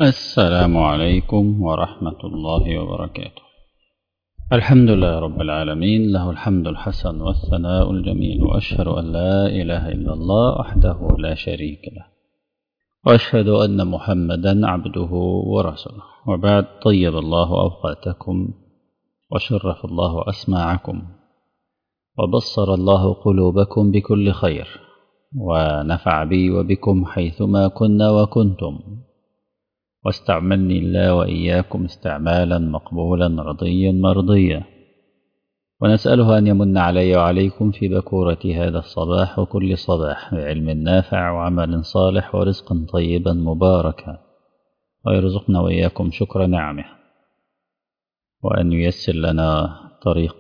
السلام عليكم ورحمة الله وبركاته. الحمد لله رب العالمين، له الحمد الحسن والثناء الجميل، وأشهد أن لا إله إلا الله وحده لا شريك له، وأشهد أن محمدا عبده ورسوله. وبعد، طيب الله أوقاتكم وشرف الله أسماعكم وبصر الله قلوبكم بكل خير، ونفع بي وبكم حيثما كنا وكنتم، واستعملني الله وإياكم استعمالا مقبولا رضيا مرضيا، ونسأله أن يمن علي وعليكم في بكورة هذا الصباح وكل صباح بعلم نافع وعمل صالح ورزق طيبا مباركا، ويرزقنا وإياكم شكر نعمه، وأن ييسر لنا طريق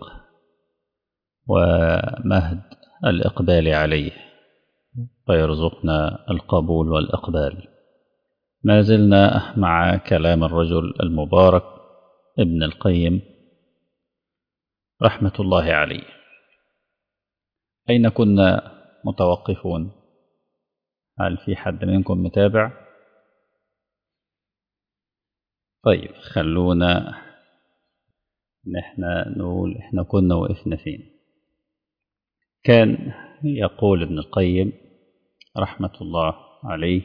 ومهد الإقبال عليه، ويرزقنا القبول والإقبال. ما زلنا مع كلام الرجل المبارك ابن القيم رحمة الله عليه. أين كنا متوقفون؟ هل في حد منكم متابع؟ طيب، خلونا نقول احنا كنا وقفنا فين. كان يقول ابن القيم رحمة الله عليه،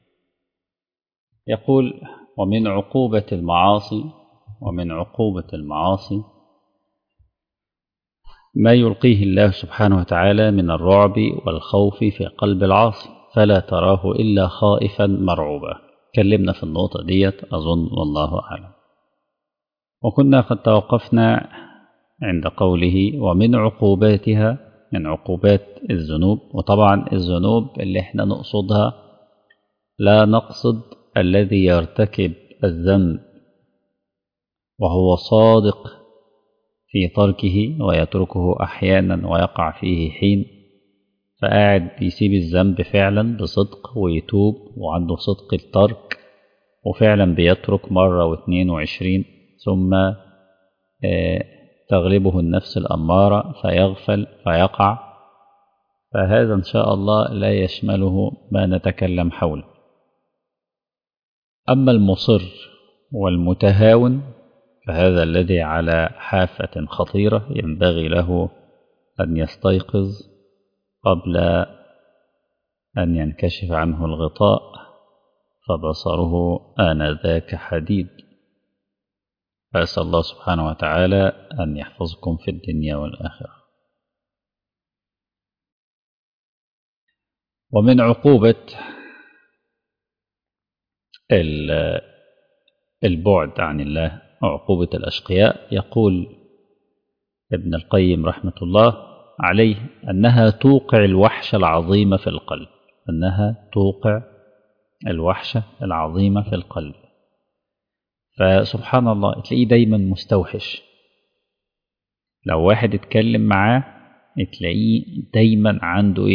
يقول: ومن عقوبة المعاصي ما يلقيه الله سبحانه وتعالى من الرعب والخوف في قلب العاصي، فلا تراه إلا خائفا مرعوبا. كلمنا في النقطة ديت أظن، والله أعلم. وكنا قد توقفنا عند قوله: ومن عقوباتها، من عقوبات الذنوب. وطبعا الذنوب اللي احنا نقصدها، لا نقصد الذي يرتكب الذنب وهو صادق في تركه ويتركه أحيانا ويقع فيه حين، فقاعد بيسيب الذنب فعلا بصدق ويتوب وعنده صدق الترك، وفعلا بيترك مرة واثنين وعشرين، ثم تغلبه النفس الأمارة فيغفل فيقع. فهذا إن شاء الله لا يشمله ما نتكلم حوله. أما المصر والمتهاون فهذا الذي على حافة خطيرة، ينبغي له أن يستيقظ قبل أن ينكشف عنه الغطاء، فبصره آنذاك حديد. فأسأل الله سبحانه وتعالى أن يحفظكم في الدنيا والآخرة. ومن عقوبة البعد عن الله وعقوبة الأشقياء، يقول ابن القيم رحمة الله عليه: أنها توقع الوحشة العظيمة في القلب. أنها توقع الوحشة العظيمة في القلب. فسبحان الله تلاقيه دايما مستوحش. لو واحد اتكلم معاه تلاقيه دايما عنده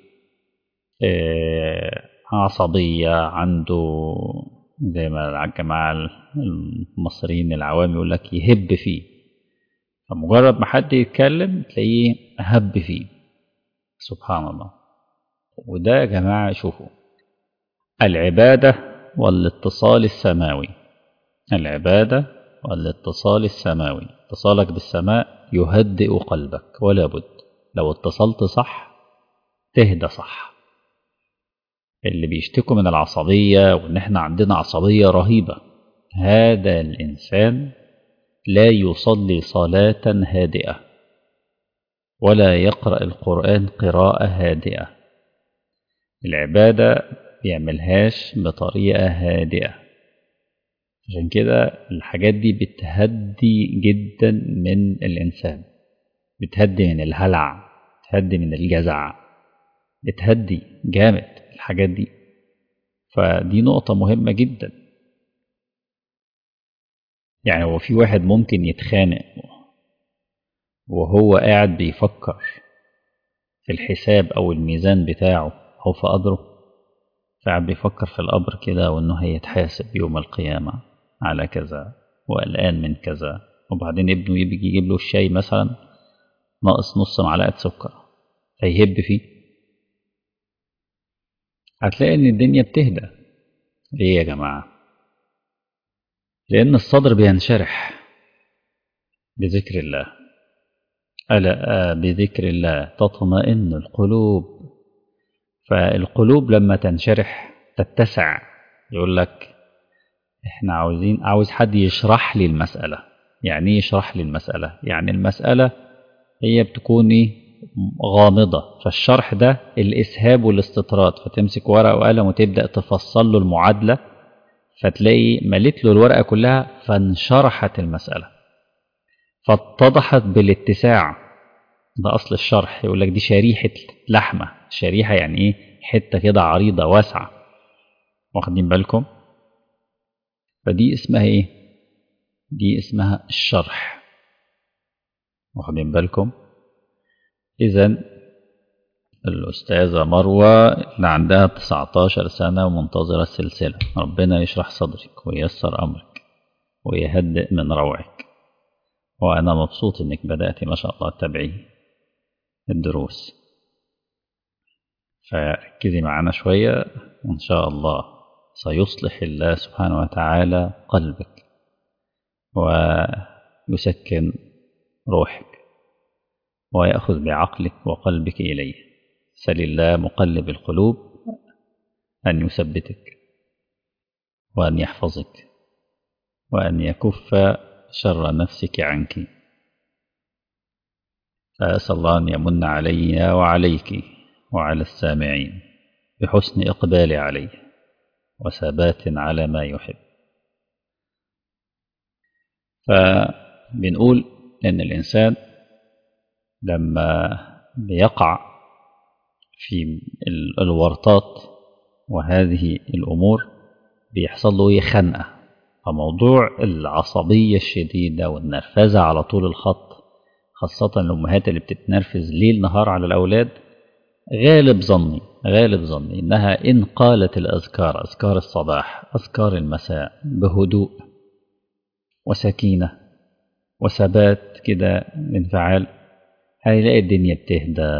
عصبية، عنده زي ما الجماعة المصريين العوام يقول لك يهب فيه. فمجرد ما حد يتكلم تلاقيه هب فيه. سبحان الله. وده يا جماعة شوفوا، العبادة والاتصال السماوي. العبادة والاتصال السماوي، اتصالك بالسماء يهدئ قلبك، ولا بد لو اتصلت صح تهدى صح. اللي بيشتكوا من العصبية وإن احنا عندنا عصبية رهيبة، هذا الإنسان لا يصلي صلاة هادئة ولا يقرأ القرآن قراءة هادئة. العبادة بيعملهاش بطريقة هادئة. عشان كده الحاجات دي بتهدي جدا من الإنسان، بتهدي من الهلع، بتهدي من الجزع، بتهدي جامد الحاجات دي. فدي نقطة مهمة جدا. يعني هو في واحد ممكن يتخانق وهو قاعد بيفكر في الحساب أو الميزان بتاعه أو في قدره، قاعد بيفكر في القبر كده وإنه هيتحاسب يوم القيامة على كذا وقلقان من كذا، وبعدين ابنه يجي يجيب له الشاي مثلا ناقص نص معلقة سكر فيهب فيه. هتلاقي إن الدنيا بتهدى. ليه يا جماعة؟ لأن الصدر بينشرح بذكر الله. ألا بذكر الله تطمئن القلوب. فالقلوب لما تنشرح تتسع. يقول لك احنا عاوز حد يشرح لي المسألة. يعني ايه يشرح لي المسألة؟ يعني المسألة هي بتكون غامضة، فالشرح ده الإسهاب والاستطراد، فتمسك ورقة وقلم وتبدأ تفصل له المعادلة، فتلاقي مليت له الورقة كلها فانشرحت المسألة، فاتضحت بالاتساع. ده أصل الشرح. يقول لك دي شريحة لحمة. شريحة يعني إيه؟ حتة كده عريضة واسعة. واخدين بالكم؟ فدي اسمها إيه؟ دي اسمها الشرح. واخدين بالكم؟ إذن الأستاذة مروة اللي عندها 19 سنة ومنتظرة السلسلة، ربنا يشرح صدرك وييسر أمرك ويهدئ من روعك. وأنا مبسوط إنك بدأتي ما شاء الله تتابعي الدروس، فركزي معنا شوية وإن شاء الله سيصلح الله سبحانه وتعالى قلبك ويسكن روحك ويأخذ بعقلك وقلبك إليه. سل الله مقلب القلوب أن يثبتك وأن يحفظك وأن يكف شر نفسك عنك. فأسأل الله أن يمن علي وعليك وعلى السامعين بحسن إقبال عليه وثبات على ما يحب. فبنقول إن الإنسان لما بيقع في الورطات وهذه الأمور بيحصل له خنقة. فموضوع العصبية الشديدة والنرفزة على طول الخط، خاصة الأمهات اللي بتتنرفز ليل نهار على الأولاد، غالب ظني إنها إن قالت الأذكار، أذكار الصباح أذكار المساء بهدوء وسكينة وثبات كده انفعال، هيلاقي الدنيا بتهدى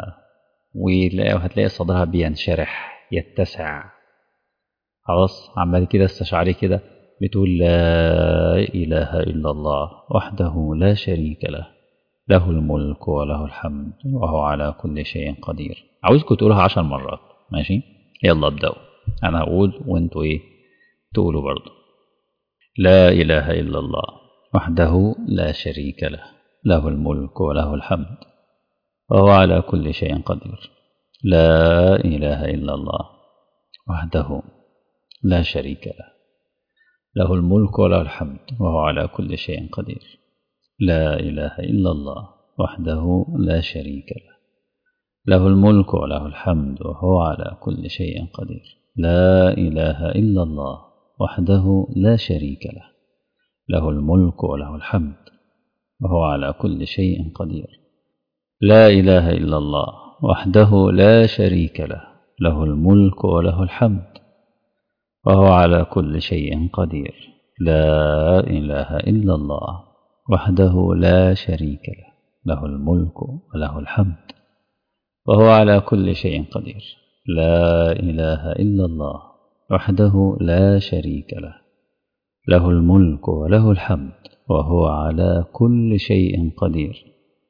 وهتلاقي صدرها بينشرح يتسع. خلاص عمال كده استشعري كده بتقول لا إله إلا الله وحده لا شريك له، له الملك وله الحمد وهو على كل شيء قدير. عاوزكم تقولها 10 مرات. ماشي؟ يلا ابدأوا. أنا هقول وانتوا إيه تقولوا برضو. لا إله إلا الله وحده لا شريك له، له الملك وله الحمد وهو على كل شيء قدير. لا إله إلا الله وحده لا شريك له، له الملك وله الحمد وهو على كل شيء قدير. لا إله إلا الله وحده لا شريك له، له الملك وله الحمد وهو على كل شيء قدير. لا إله إلا الله وحده لا شريك له، له الملك وله الحمد وهو على كل شيء قدير. لا إله إلا الله وحده لا شريك له، له الملك وله الحمد وهو على كل شيء قدير. لا إله إلا الله وحده لا شريك له، له الملك وله الحمد وهو على كل شيء قدير. لا إله إلا الله وحده لا شريك له، له الملك وله الحمد وهو على كل شيء قدير.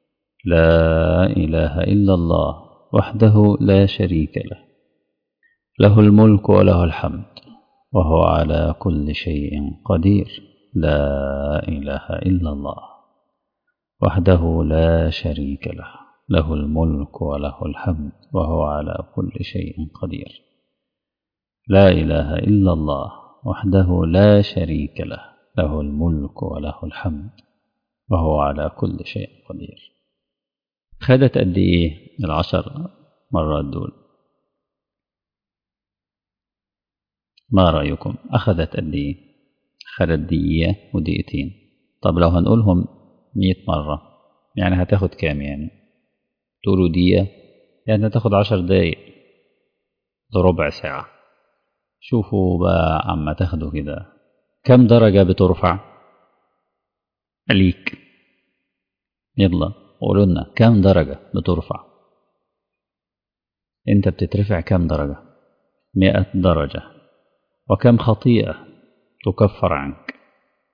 لا إله إلا الله وحده لا شريك له، له الملك وله الحمد وهو على كل شيء قدير. لا إله إلا الله وحده لا شريك له، له الملك وله الحمد وهو على كل شيء قدير. لا إله إلا الله وحده لا شريك له، له الملك وله الحمد وهو على كل شيء قدير. خدت قد إيه 10 مرات دول؟ ما رأيكم؟ أخذت قد إيه؟ خدت دقيقة ودقيقتين. طب لو هنقولهم 100 مرة يعني هتاخد كام؟ يعني تقولوا دقيقة يعني هتاخد 10 دقايق لربع ساعة. شوفوا بقى عما تاخدوا كده كم درجة بترفع ليك. يلا قولوا لنا كم درجة بترفع. انت بتترفع كم درجة؟ 100 درجة. وكم خطيئة تكفر عنك؟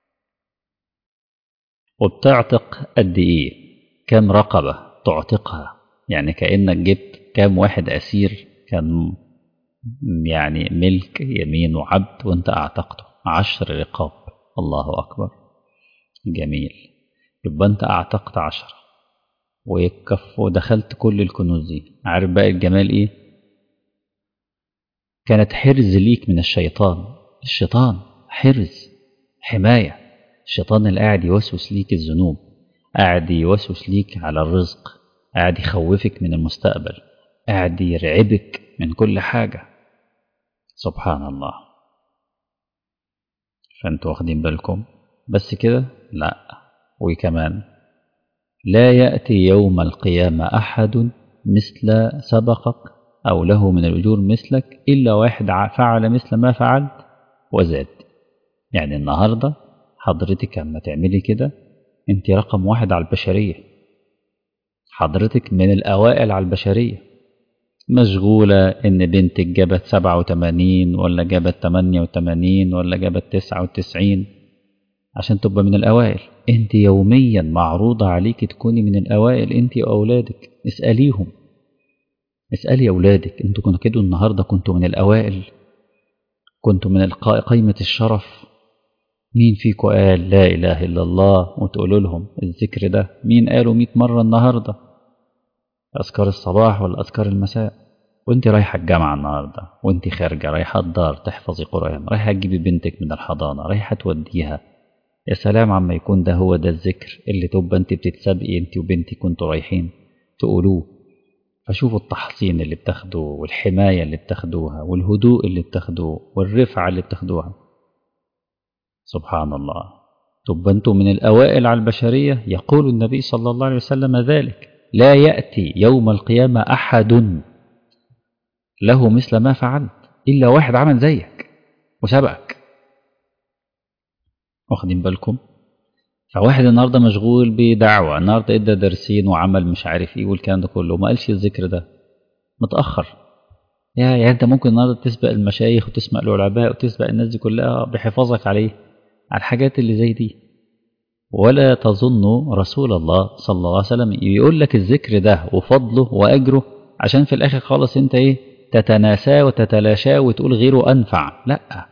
وبتعتق قد إيه؟ كام رقبة تعتقها؟ يعني كأنك جبت كام واحد أسير كان يعني ملك يمين وعبد وانت اعتقته 10 رقاب. الله أكبر، جميل. يبقى انت اعتقت 10 ودخلت كل الكنوز دي. عارف بقى الجمال ايه؟ كانت حرز ليك من الشيطان. الشيطان حرز، حماية. الشيطان اللي قاعد يوسوس ليك الذنوب، قاعد يوسوس ليك على الرزق، قاعد يخوفك من المستقبل، قاعد يرعبك من كل حاجة. سبحان الله. فانتوا واخدين بالكم؟ بس كده؟ لا، وكمان لا يأتي يوم القيامة أحد مثل سبقك أو له من الأجور مثلك إلا واحد فعل مثل ما فعلت وزاد. يعني النهاردة حضرتك لما تعملي كده انت رقم 1 على البشرية، حضرتك من الأوائل على البشرية. مشغولة إن بنتك جابت 87 ولا جابت 88 ولا جابت 99 عشان تبقى من الأوائل. انت يوميا معروضة عليك تكوني من الأوائل، انت وأولادك. اسأليهم، اسألي أولادك، انتوا كنتوا كده النهاردة؟ كنتوا من الأوائل؟ كنتوا من قائمة الشرف؟ مين فيكم قال لا إله إلا الله وتقولوا لهم الذكر ده؟ مين قالوا 100 مرة النهاردة أذكار الصباح ولا أذكار المساء؟ وانت رايحة الجامعة النهاردة، وانت خارجة رايحة الدار تحفظي قرآن، رايحة تجيبي بنتك من الحضانة، رايحة توديها. يا سلام عما يكون ده هو ده الذكر اللي تبقى انت بتتسابقي انت وبنتي كنتوا رايحين تقولوه. فشوفوا التحصين اللي بتاخدوه والحماية اللي بتاخدوها والهدوء اللي بتاخدوه والرفعة اللي بتاخدوها. سبحان الله. تبقى انتم من الأوائل على البشرية. يقول النبي صلى الله عليه وسلم ذلك: لا يأتي يوم القيامة أحد له مثل ما فعلت إلا واحد عمل زيك وسبقك. واخدين بالكم؟ فواحد النهارده مشغول بدعوة، النهارده ادى درسين وعمل مش عارف ايه والكلام ده كله، وما قالش الذكر ده، متأخر. يعني انت ممكن النهارده تسبق المشايخ وتسبق العلماء وتسبق الناس دي كلها بحفاظك عليه على الحاجات اللي زي دي. ولا تظن رسول الله صلى الله عليه وسلم يقول لك الذكر ده وفضله وأجره عشان في الآخر خالص انت ايه تتناساه وتتلاشاه وتقول غيره أنفع. لا،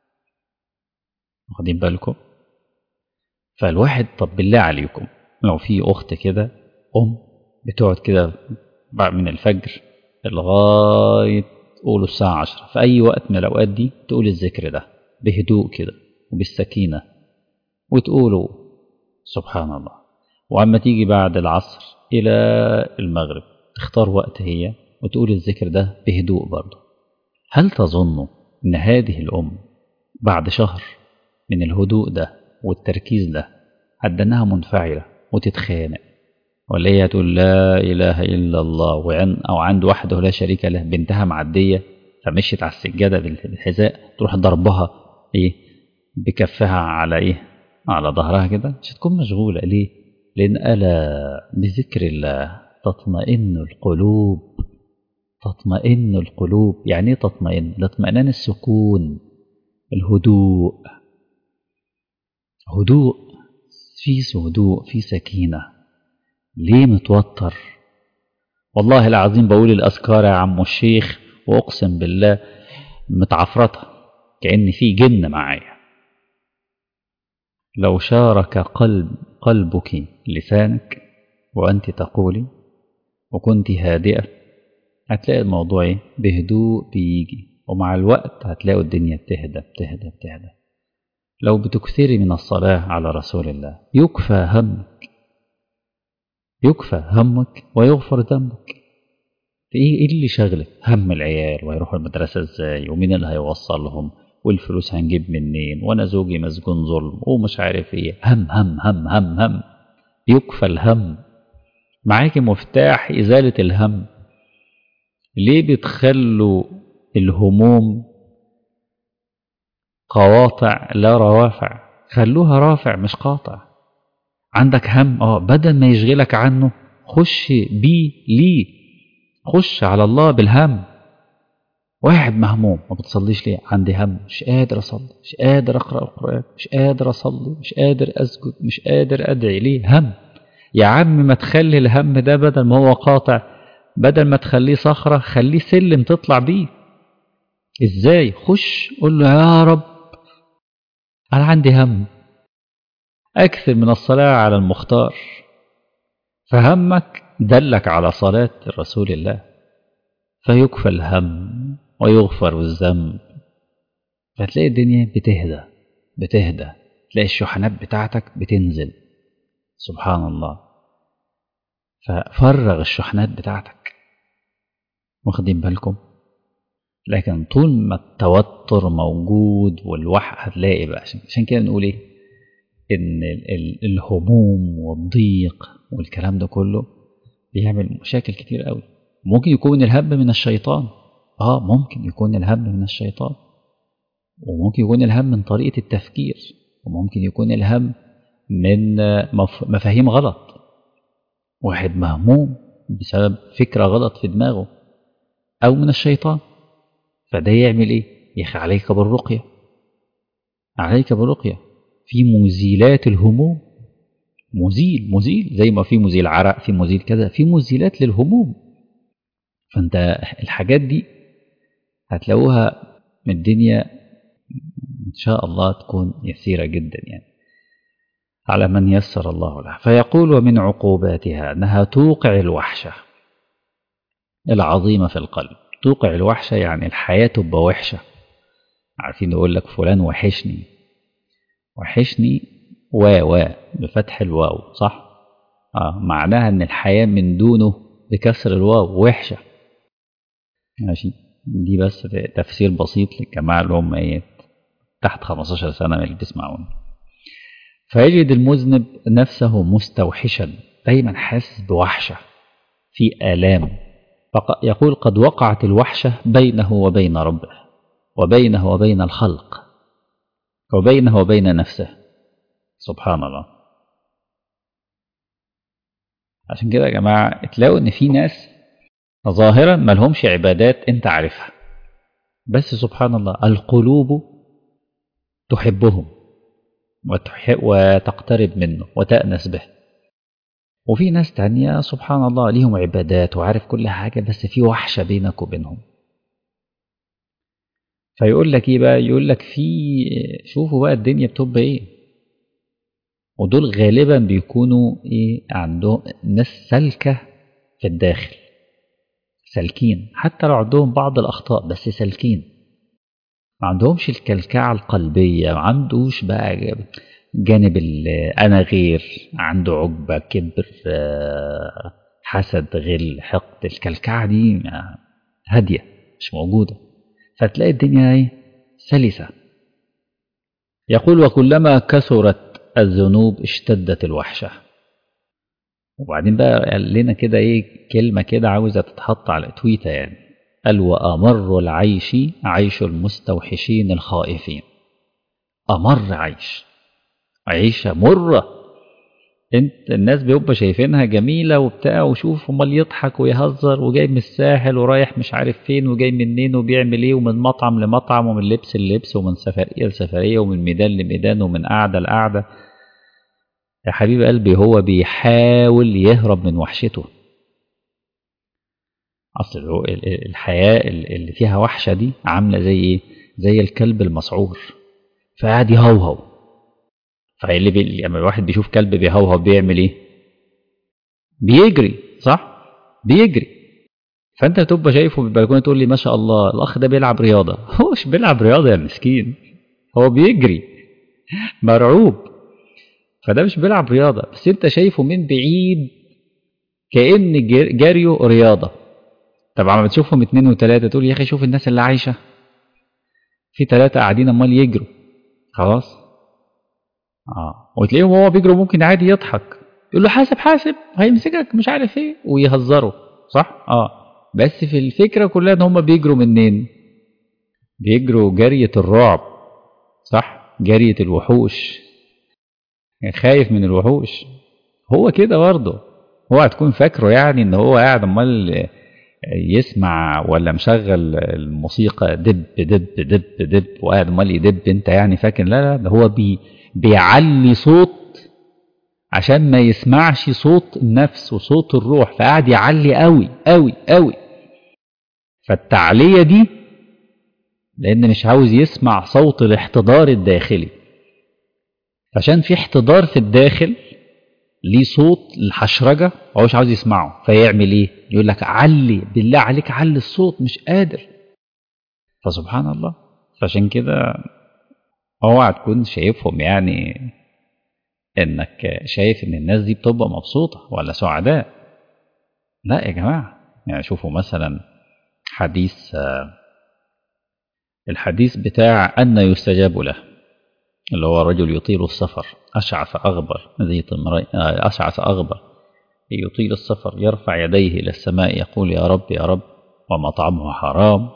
واخدين بالكم؟ فالواحد طب بالله عليكم لو في أخت كده بتقعد كده من الفجر لغاية قولوا الساعة 10 في أي وقت من الأوقات دي تقول الذكر ده بهدوء كده وبالسكينة وتقولوا سبحان الله، وأما تيجي بعد العصر إلى المغرب تختار وقت هي وتقول الذكر ده بهدوء برضه، هل تظنوا أن هذه الأم بعد شهر من الهدوء ده والتركيز ده هتدنها منفعلة وتتخانق؟ ولا هي تقول لا إله إلا الله أو عند واحدة لا شريك له بنتها معدية فمشيت على السجادة بالحذاء تروح ضربها إيه بكفها على إيه على ظهرها كده؟ مش هتكون مشغولة. ليه؟ لأن ألا بذكر الله تطمئن القلوب. تطمئن القلوب. يعني إيه تطمئن؟ الاطمئنان السكون، الهدوء. هدوء، في هدوء، في سكينة. ليه متوتر؟ والله العظيم بقول الأذكار يا عم الشيخ وأقسم بالله متعفرطة كأن في جن معايا. لو شارك قلبك لسانك وأنت تقولي وكنت هادئة هتلاقي الموضوع إيه؟ بهدوء بيجي، ومع الوقت هتلاقوا الدنيا بتهدى بتهدى بتهدى. لو بتكثري من الصلاة على رسول الله يكفى همك، يكفى همك ويغفر ذنبك. ايه اللي شغلك؟ هم العيال وهيروحوا المدرسة ازاي ومين اللي هيوصلهم والفلوس هنجيب منين وانا زوجي مسجون ظلم ومش عارف ايه. هم هم هم هم هم. يكفى الهم. معاكي مفتاح إزالة الهم. ليه بتخلوا الهموم قواطع لا روافع؟ خلوها رافع مش قاطع. عندك هم بدل ما يشغلك عنه خش بيه ليه، خش على الله بالهم. واحد مهموم، ما بتصليش ليه؟ عندي هم، مش قادر أصلي، مش قادر أقرأ القرآن، مش قادر أصلي، مش قادر أسجد، مش قادر أدعي. ليه؟ هم. يا عم ما تخلي الهم ده بدل ما هو قاطع، بدل ما تخليه صخرة خليه سلم تطلع بيه. ازاي؟ خش قول له يا رب أنا عندي هم، أكثر من الصلاة على المختار، فهمك دلك على صلاة رسول الله، فيكفى الهم ويغفر الذنب. فتلاقي الدنيا بتهدى بتهدى، تلاقي الشحنات بتاعتك بتنزل. سبحان الله. ففرغ الشحنات بتاعتك، واخدين بالكم؟ لكن طول ما التوتر موجود والوحي هتلاقي بقى، عشان كده نقول ايه؟ ان الهموم والضيق والكلام ده كله بيعمل مشاكل كتير قوي. ممكن يكون الهم من الشيطان، ممكن يكون الهم من الشيطان، وممكن يكون الهم من طريقة التفكير، وممكن يكون الهم من مفاهيم غلط. واحد مهموم بسبب فكرة غلط في دماغه، أو من الشيطان. فده يعمل إيه؟ يخي عليك بالرقية، عليك بالرقية في مزيلات الهموم. مزيل زي ما في مزيل عرق، في مزيل كذا، في مزيلات للهموم. فأنت الحاجات دي هتلاقوها من الدنيا إن شاء الله تكون يسيرة جدا يعني على من يسر الله له. فيقول ومن عقوباتها أنها توقع الوحشة العظيمة في القلب. توقع الوحشة يعني الحياة تبقى وحشة. عارفين يقول لك فلان وحشني، وحشني بفتح الواو، صح؟ معناها ان الحياة من دونه بكسر الواو وحشة. ماشي، دي بس تفسير بسيط للجماعة اللي هم ايه تحت 15 سنة من اللي بيسمعون. فيجد المذنب نفسه مستوحشا، دايما حاسس بوحشة، في آلام. يقول قد وقعت الوحشة بينه وبين ربه، وبينه وبين الخلق، وبينه وبين نفسه. سبحان الله. عشان كده يا جماعة تلاقوا ان في ناس ظاهرا ما لهمش عبادات انت عارفها، بس سبحان الله القلوب تحبهم وتقترب منه وتأنس به. وفي ناس تانية سبحان الله ليهم عبادات وعارف كل حاجة، بس في وحشة بينك وبينهم. فيقول لك ايه بقى؟ يقول لك شوفوا بقى الدنيا بتبقى ايه. ودول غالبا بيكونوا ايه؟ عندهم ناس سالكة في الداخل، سالكين حتى لو عندهم بعض الأخطاء، بس سالكين، ما عندهمش الكلكعة القلبية، ما عندوش بقى جانب أنا غير، عنده عجبة كبر حسد غل حقد. الكلكعة دي هادية مش موجودة، فتلاقي الدنيا ايه؟ سلسة. يقول وكلما كثرت الذنوب اشتدت الوحشة. وبعدين بقى قال لنا كده ايه كلمة كده عاوزة تتحط على تويتة يعني، قال وأمر العيش عيش المستوحشين الخائفين. أمر عيش، عيشة مرة. الناس بيبقى شايفينها جميلة وبتاع، وشوف امال يضحك ويهزر وجاي من الساحل ورايح مش عارف فين وجاي منين وبيعمل ايه، ومن مطعم لمطعم ومن لبس للبس ومن سفرية لسفرية ومن ميدان لميدان ومن قعدة لقعدة. يا حبيب قلبي هو بيحاول يهرب من وحشته. أصل الحياة اللي فيها وحشة دي عاملة زي إيه؟ زي الكلب المسعور، فقاعد يهوهو. فاللي لما الواحد بيشوف كلب بيهوهو بيعمل إيه؟ بيجري، صح؟ بيجري. فأنت تبقى شايفه في البلكونة تقول لي ما شاء الله الأخ ده بيلعب رياضة. هو مش بيلعب رياضة يا مسكين، هو بيجري مرعوب. فده مش بيلعب رياضة، بس أنت شايفه من بعيد كأن جريه رياضة. طبعا لما تشوفهم 2 و3 تقول يا أخي شوف الناس اللي عايشة، في 3 قاعدين امال يجروا خلاص. وتلاقيهم هو بيجروا ممكن عادي يضحك، يقول له حاسب حاسب هيمسكك مش عارف ايه، ويهزروا، صح. بس في الفكرة كلها ان هم بيجروا منين؟ بيجروا جرية الرعب، صح، جرية الوحوش، خايف من الوحوش. هو كده برضه، هو هتكون فاكره يعني ان هو قاعد امال يسمع ولا مشغل الموسيقى دب دب دب دب وقاعد امال يدب انت يعني فاكر؟ لا لا، ده هو بيعلي صوت عشان ما يسمعش صوت النفس وصوت الروح، فقاعد يعلي قوي قوي قوي. فالتعلية دي لان مش عاوز يسمع صوت الاحتضار الداخلي، عشان في احتضار في الداخل ليه صوت الحشرجة هو مش عاوز يسمعه، فيعمل ايه؟ يقول لك علي بالله عليك علي الصوت، مش قادر. فسبحان الله. فعشان كده اوعى تكون شايفهم يعني انك شايف ان الناس دي بتبقى مبسوطة ولا سعداء. لا يا جماعة، يعني شوفوا مثلا حديث الحديث بتاع أن يستجاب له، اللي هو رجل يطيل السفر أشعث أغبر أشعث أغبر يطيل السفر يرفع يديه إلى السماء يقول يا رب يا رب، ومطعمه حرام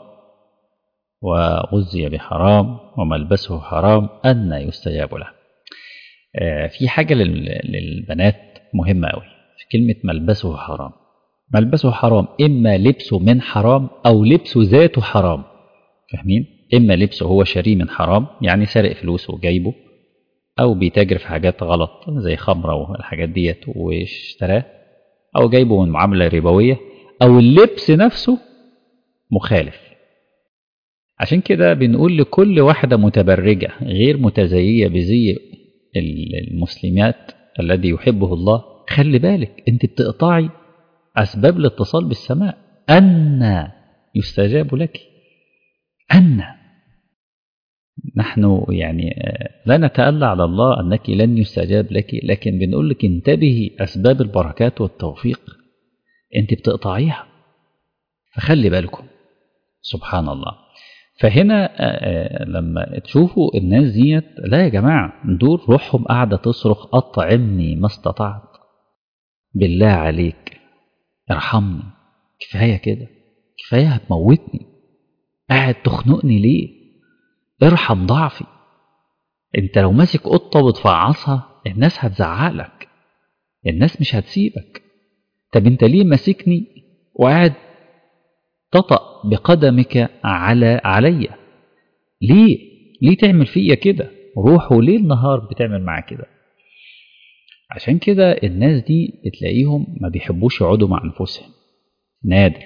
وغذي بحرام وملبسه حرام، أن يستجاب له. في حاجة للبنات مهمة أوي في كلمة ملبسه حرام. ملبسه حرام إما لبسه من حرام أو لبسه ذاته حرام، فاهمين؟ إما لبسه هو شاريه من حرام، يعني سرق فلوسه وجايبه، أو بيتاجر في حاجات غلط زي خمرة والحاجات ديت واشتراه، أو جايبه من معاملة ربوية، أو اللبس نفسه مخالف. عشان كده بنقول لكل واحدة متبرجة غير متزيية بزي المسلمات الذي يحبه الله، خلي بالك انت بتقطعي أسباب الاتصال بالسماء. أن يستجاب لك، أن نحن يعني لا نتألى على الله أنك لن يستجاب لك، لكن بنقول لك انتبهي أسباب البركات والتوفيق انت بتقطعيها، فخلي بالكم. سبحان الله. فهنا لما تشوفوا الناس ديت، لا يا جماعة، دول روحهم قاعدة تصرخ أطعمني ما استطعت، بالله عليك ارحمني، كفاية كده، كفاية هتموتني، قاعد تخنقني ليه؟ ارحم ضعفي. انت لو ماسك قطة بتفعصها الناس هتزعقلك، الناس مش هتسيبك. طب انت ليه ماسكني وقاعد تطأ بقدمك علي؟ ليه تعمل فيا كده؟ روحه ليل نهار بتعمل معاه كده. عشان كده الناس دي بتلاقيهم ما بيحبوش يقعدوا مع انفسهم، نادر.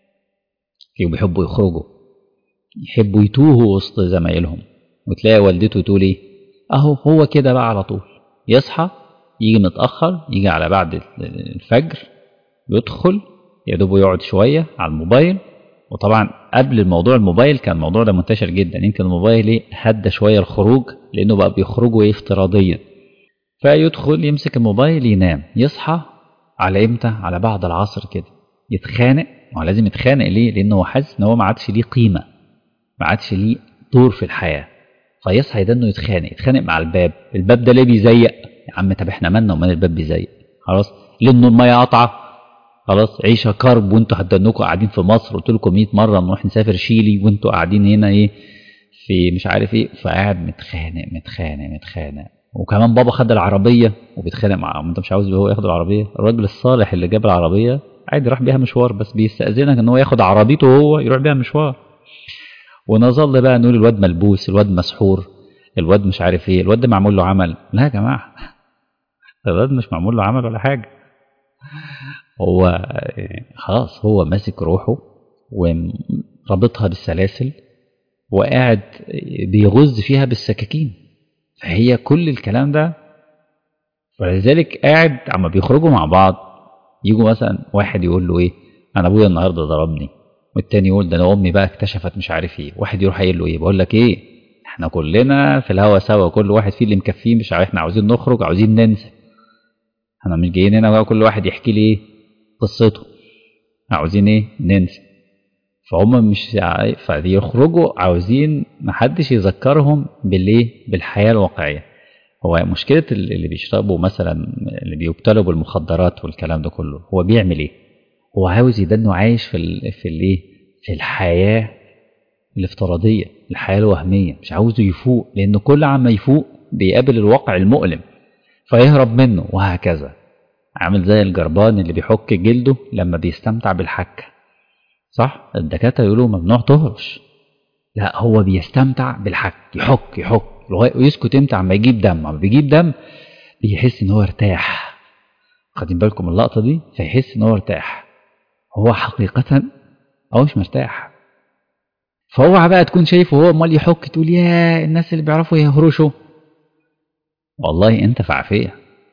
بيحبوا يخرجوا، يحبوا يتوهوا وسط زمايلهم، وتلاقي والدته تقول ايه؟ اهو هو كده بقى على طول يصحى يجي متأخر، يجي على بعد الفجر، يدخل يا دوب يقعد شوية على الموبايل. وطبعا قبل الموضوع الموبايل كان الموضوع ده منتشر جدا، يمكن الموبايل ايه هدى شوية الخروج لانه بقى بيخرجوا ايه افتراضيا. فيدخل يمسك الموبايل ينام، يصحى على امتى؟ على بعد العصر كده، يتخانق. هو لازم يتخانق ليه؟ لانه هو حاسس ان هو ما عادش ليه قيمة، ما عادش ليه دور في الحياة. فيصحى ده انه يتخانق مع الباب ده ليه بيزيق؟ يا عم طب احنا مالنا ومال الباب بيزيق؟ خلاص لانه الميه قاطعه، خلاص عيشه كرب، وانتوا هتدنكوا قاعدين في مصر، قلت لكم 100 مره نروح نسافر شيلي وانتوا قاعدين هنا ايه في مش عارف ايه. فقاعد متخانق. وكمان بابا خد العربيه وبيتخانق معاه، انت مش عاوز هو ياخد العربيه؟ الراجل الصالح اللي جاب العربيه عادي راح بيها مشوار، بس بيستأذنك ان هو ياخد عربيته وهو يروح بيها مشوار. ونظل بقى نقول الواد ملبوس، الواد مسحور، الواد مش عارف ايه، الواد ده معمول له عمل. لا يا جماعه، الواد مش معمول له عمل ولا حاجه، هو خلاص هو ماسك روحه ورابطها بالسلاسل وقاعد بيغز فيها بالسكاكين. فهي كل الكلام ده، ولذلك قاعد عما بيخرجوا مع بعض يجوا مثلا واحد يقول له ايه؟ انا ابويا النهارده ضربني، والتاني يقول ده انا امي بقى اكتشفت مش عارف ايه. واحد يروح قايل له ايه؟ بقول لك ايه، احنا كلنا في الهوا سوا، كل واحد فيه اللي مكفيه، مش عارف احنا عاوزين نخرج عاوزين ننسى، احنا مش جايين هنا بقى كل واحد يحكي لي ايه قصته، عاوزين ايه ننسى. فهم مش فيخرجوا عاوزين محدش يذكرهم بالايه؟ بالحياه الواقعيه. هو مشكله اللي بيشربوا مثلا، اللي بيبتلوا بالمخدرات والكلام ده كله، هو بيعمل ايه؟ هو عاوز يدنه عايش في الايه؟ في الحياه الافتراضيه، الحياه الوهميه، مش عاوزه يفوق، لان كل عما يفوق بيقابل الواقع المؤلم فيهرب منه، وهكذا. عامل زي الجربان اللي بيحك جلده لما بيستمتع بالحكه، صح؟ الدكاتره يقولوا ممنوع تهرش، لا هو بيستمتع بالحك، يحك يحك ويسكت امتى؟ عما يجيب دم، عما بيجيب دم بيحس ان هو ارتاح. خدين بالكم من اللقطه دي؟ فيحس ان هو ارتاح، هو حقيقه هو مش مرتاح. فهو بقى تكون شايفه هو امال يحك، تقول يا الناس اللي بيعرفوا يهرشوا. والله انت في عافيه،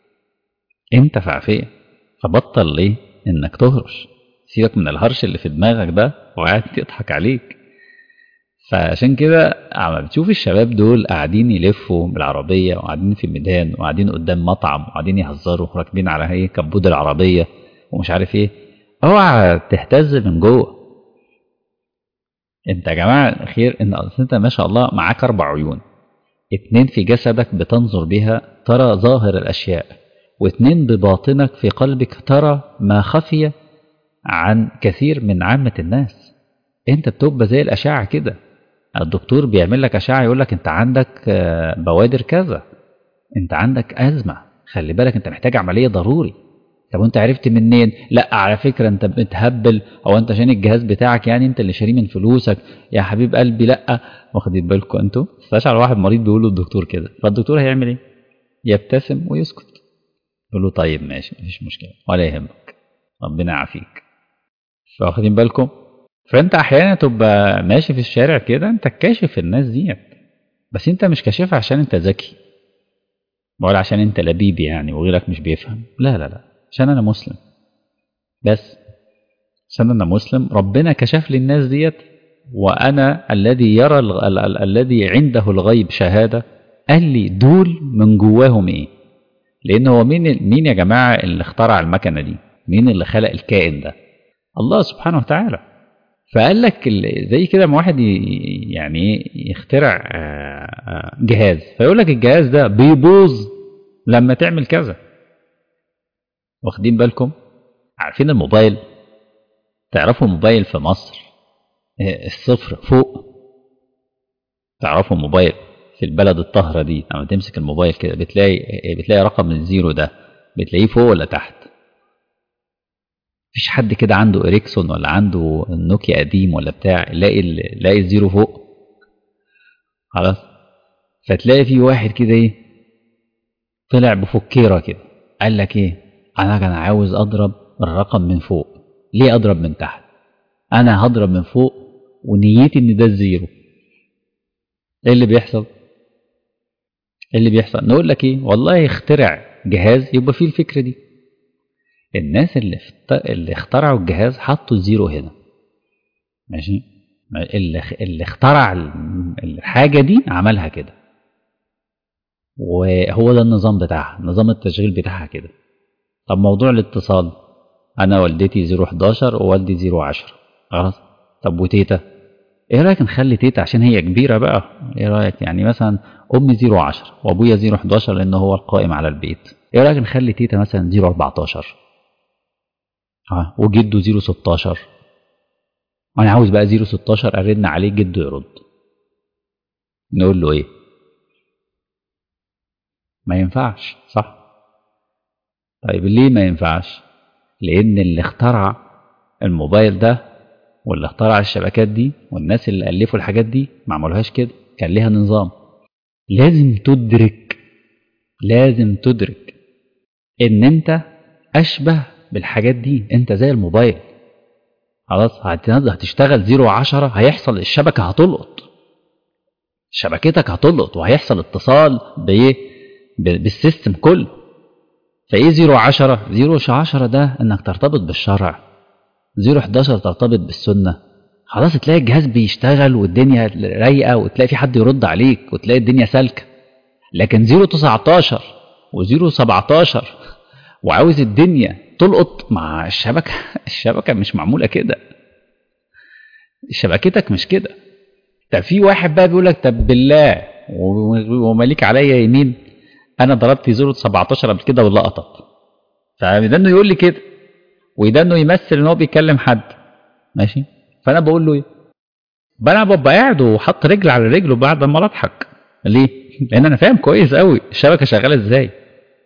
انت في عافيه. فبطل ليه انك تهرش، سيبك من الهرش اللي في دماغك ده وقاعد تضحك عليك. فعشان كده عم بتشوف الشباب دول قاعدين يلفوا بالعربيه وقاعدين في الميدان وقاعدين قدام مطعم وقاعدين يهزروا راكبين على ايه كبود العربيه ومش عارف ايه، اوعى تهتز من جوه. انت يا جماعه الخير ان أصل انت ما شاء الله معاك 4 عيون، 2 في جسدك بتنظر بها ترى ظاهر الاشياء، و2 بباطنك في قلبك ترى ما خفي عن كثير من عامة الناس. انت بتبقى زي الأشعة كده، الدكتور بيعمل لك أشعة يقول لك انت عندك بوادر كذا، انت عندك أزمة، خلي بالك انت محتاج عملية ضروري. طب وانت عرفت منين؟ لا على فكرة انت بتهبل، او انت عشان الجهاز بتاعك يعني انت اللي شاريه من فلوسك يا حبيب قلبي. لا، واخدين بالكم انتوا؟ استشعر واحد مريض بيقول له الدكتور كده، فالدكتور هيعمل ايه؟ يبتسم ويسكت، يقول له طيب ماشي مفيش مشكلة ولا يهمك، ربنا يعافيك. فواخدين بالكم؟ فانت احيانا تبقى ماشي في الشارع كده انت كاشف الناس ديت، بس انت مش كاشفها عشان انت ذكي ولا عشان انت لبيب يعني وغيرك مش بيفهم، لا لا لا، عشان انا مسلم بس. عشان انا مسلم ربنا كشف لي الناس ديت، وانا الذي يرى الذي عنده الغيب شهاده، قال لي دول من جواهم ايه. لان هو مين يا جماعه اللي اخترع المكنه دي؟ مين اللي خلق الكائن ده؟ الله سبحانه وتعالى. فقال لك زي كده ما واحد يعني ايه يخترع جهاز، فيقول لك الجهاز ده بيبوظ لما تعمل كذا. واخدين بالكم؟ عارفين الموبايل؟ تعرفوا الموبايل في مصر الصفر فوق؟ تعرفوا الموبايل في البلد الطاهرة دي لما تمسك الموبايل كده بتلاقي رقم الزيرو ده بتلاقيه فوق ولا تحت؟ مفيش حد كده عنده اريكسون ولا عنده نوكيا قديم ولا بتاع لاقي الزيرو فوق خلاص. فتلاقي في واحد كده ايه طلع بفكيرة كده، قال لك ايه انا كان عاوز اضرب الرقم من فوق، ليه اضرب من تحت؟ انا هضرب من فوق ونيتي ان ده الزيرو. ايه اللي بيحصل؟ ايه اللي بيحصل؟ نقول لك ايه والله اخترع جهاز يبقى فيه الفكرة دي. الناس اللي اخترعوا الجهاز حطوا الزيرو هنا، ماشي؟ اللي اخترع الحاجة دي عملها كده، وهو ده النظام بتاعها، نظام التشغيل بتاعها كده. طب موضوع الاتصال، انا والدتي 011 ووالدي 010 خلاص. طب وتيتا؟ ايه رايك نخلي تيتا عشان هي كبيره بقى، ايه رايك يعني مثلا امي 010 وابويا 011 لان هو القائم على البيت، ايه رايك نخلي تيتا مثلا 014 وجده 016؟ انا عاوز بقى 016 ارن عليه جده يرد، نقول له ايه؟ ما ينفعش صح؟ طيب ليه ما ينفعش؟ لان اللي اخترع الموبايل ده واللي اخترع الشبكات دي والناس اللي ألفوا الحاجات دي ما عملوهاش كده، كان ليها نظام. لازم تدرك ان انت اشبه بالحاجات دي، انت زي الموبايل خلاص. هتشتغل 010 هيحصل الشبكة هتلقط، شبكتك هتلقط وهيحصل اتصال بايه؟ بالسيستم كله. فايه 010 ده انك ترتبط بالشرع، 011 ترتبط بالسنة. خلاص تلاقي الجهاز بيشتغل والدنيا رايقة وتلاقي في حد يرد عليك وتلاقي الدنيا سالكة. لكن 019 و017 وعاوز الدنيا تلقط مع الشبكة الشبكة مش معمولة كده، شبكتك مش كده. طب في واحد بقى بيقول لك طب بالله وماليك عليا يمين انا ضربت 017 قبل كده ولقطت، فده انه يقول لي كده وده انه يمثل ان هو بيكلم حد ماشي. فانا بقول له ايه؟ انا ببقى قاعد وحط رجل على رجل وبعد ما اضحك. ليه؟ لان انا فاهم كويس قوي الشبكه شغاله ازاي.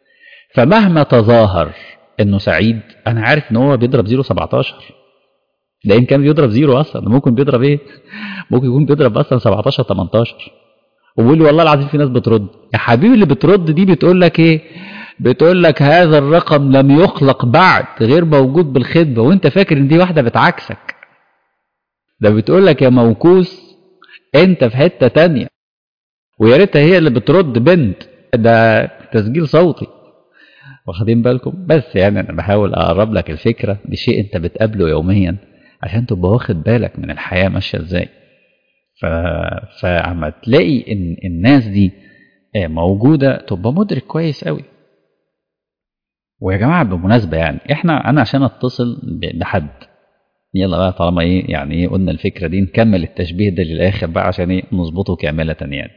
فمهما تظاهر انه سعيد انا عارف ان هو بيضرب 017 ده إن كان بيضرب زيرو أصلا، ممكن بيضرب إيه؟ ممكن يكون بيضرب أصلا 17 18. وبيقول لي والله العظيم في ناس بترد. يا حبيبي اللي بترد دي بتقول لك إيه؟ بتقول لك هذا الرقم لم يخلق بعد، غير موجود بالخدمة، وأنت فاكر إن دي واحدة بتعكسك. ده بتقول لك يا موكوس أنت في حتة تانية، ويا ريتها هي اللي بترد بنت، ده تسجيل صوتي. واخدين بالكم؟ بس يعني انا بحاول اقرب لك الفكره بشيء انت بتقابله يوميا، عشان تبقى واخد بالك من الحياه ماشيه ازاي. ف... فعما تلاقي ان الناس دي موجوده، تبقى مدرك كويس قوي. ويا جماعه بالمناسبه يعني انا عشان اتصل بحد، يلا بقى طالما ايه يعني ايه قلنا الفكره دي، نكمل التشبيه ده للاخر بقى عشان ايه نظبطه كامله يعني.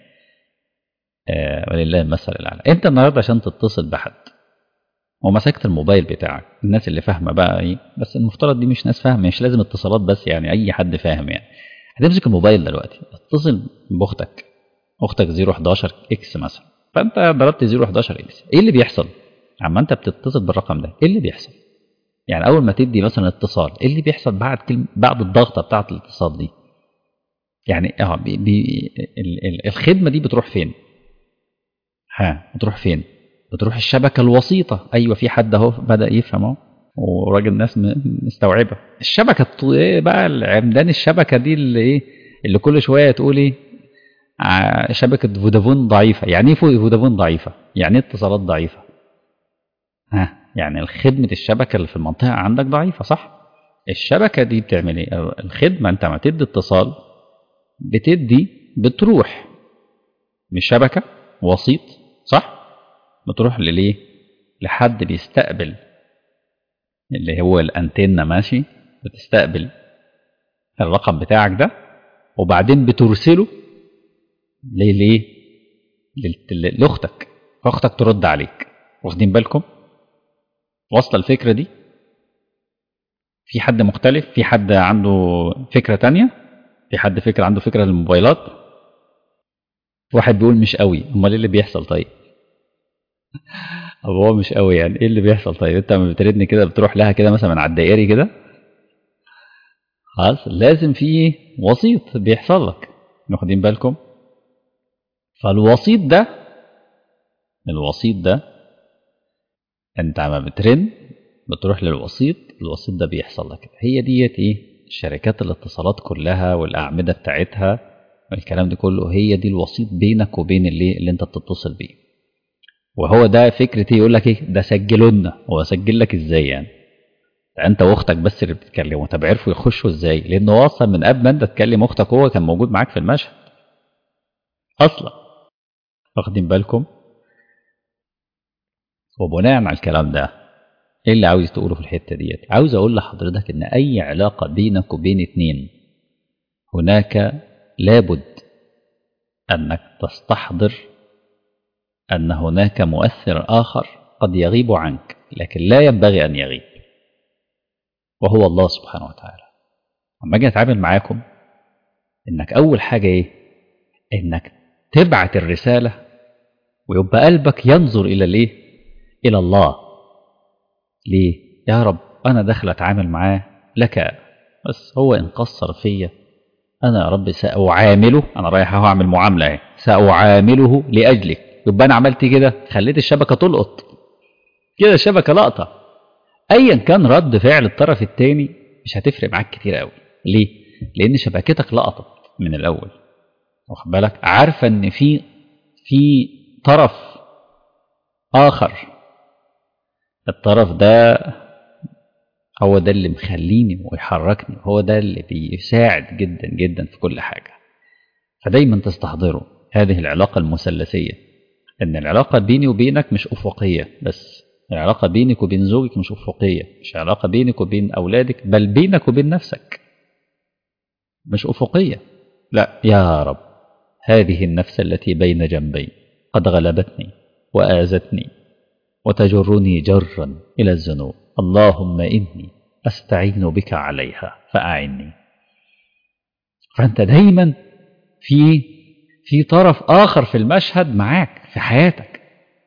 ولله المثل الاعلى. انت النهارده عشان تتصل بحد ومسكت الموبايل بتاعك، الناس اللي فاهمه بقى ايه، بس المفترض دي مش ناس فاهمه، مش لازم اتصالات بس، يعني اي حد فاهم يعني. هتمسك الموبايل دلوقتي اتصل باختك، اختك 011 اكس مثلا، فانت ضربت 011 اكس، ايه اللي بيحصل؟ عما انت بتتصل بالرقم ده ايه اللي بيحصل؟ يعني اول ما تدي مثلا اتصال، ايه اللي بيحصل بعد بعد الضغطه بتاعه الاتصال دي؟ يعني الخدمه دي بتروح فين؟ ها بتروح فين؟ بتروح الشبكة الوسيطة. أيوة في حد أهو بدأ يفهم أهو، وراجل ناس مستوعبة الشبكة إيه بقى العمدان الشبكة دي اللي إيه، اللي كل شوية تقول إيه شبكة فودافون ضعيفة. يعني إيه فودافون ضعيفة؟ يعني إيه اتصالات ضعيفة؟ ها يعني خدمة الشبكة اللي في المنطقة عندك ضعيفة صح؟ الشبكة دي بتعمل إيه؟ الخدمة أنت ما تدي اتصال بتروح من شبكة وسيط صح؟ بتروح لليه؟ لحد بيستقبل اللي هو الانتنة ماشي، بتستقبل الرقم بتاعك ده، وبعدين بترسله ليه؟ لاختك، فاختك ترد عليك. واخدين بالكم؟ واصله الفكرة دي؟ في حد مختلف؟ في حد عنده فكرة تانية؟ في حد عنده فكرة للموبايلات؟ واحد بيقول مش قوي. امال ايه اللي بيحصل طيب؟ أو هو مش قوي يعني ايه اللي بيحصل طيب؟ انت لما بتردني كده بتروح لها كده مثلا على الدائري كده، خلاص لازم في وسيط بيحصل لك. واخدين بالكم؟ فالوسيط ده، الوسيط ده انت عم بترن بتروح للوسيط، الوسيط ده بيحصل لك. هي ديت ايه؟ شركات الاتصالات كلها والاعمده بتاعتها والكلام ده كله، هي دي الوسيط بينك وبين اللي انت بتتصل بيه. وهو ده فكره ايه؟ يقول لك ايه ده سجلوا لنا. هو سجل لك ازاي يعني؟ ده انت واختك بس اللي بتتكلموا. طب عرفوا يخشوا ازاي؟ لانه هو اصلا من قبل ما انت تكلم اختك هو كان موجود معاك في المشهد اصلا. واخدين بالكم؟ وبناء على الكلام ده ايه اللي عاوز تقوله في الحته ديت؟ عاوز اقول لحضرتك ان اي علاقه بينك وبين اتنين، هناك لابد انك تستحضر ان هناك مؤثر اخر قد يغيب عنك لكن لا ينبغي ان يغيب، وهو الله سبحانه وتعالى. اما اجي اتعامل معاكم، انك اول حاجه ايه؟ انك تبعت الرساله ويبقى قلبك ينظر الى الايه؟ الى الله. ليه؟ يا رب انا داخل اتعامل معاه لك، بس هو ان قصر فيا انا يا رب ساعامله، انا رايح اهو اعمل معامله اهي، ساعامله لاجلك. يبقى انا عملت كده، خليت الشبكه تلقط كده، الشبكه لقطه. ايا كان رد فعل الطرف الثاني مش هتفرق معاك كتير قوي. ليه؟ لان شبكتك لقطت من الاول. واخد بالك؟ عارفه ان في طرف اخر، الطرف ده هو ده اللي مخليني ويحركني، هو ده اللي بيساعد جدا جدا في كل حاجه. فدايما تستحضروا هذه العلاقة المثلثية، إن العلاقة بيني وبينك مش أفقية بس، العلاقة بينك وبين زوجك مش أفقية، مش علاقة بينك وبين أولادك، بل بينك وبين نفسك مش أفقية. لا يا رب، هذه النفس التي بين جنبي قد غلبتني وآذتني وتجرني جرا إلى الذنوب، اللهم إني أستعين بك عليها فأعني. فأنت دايما في طرف آخر في المشهد معاك في حياتك.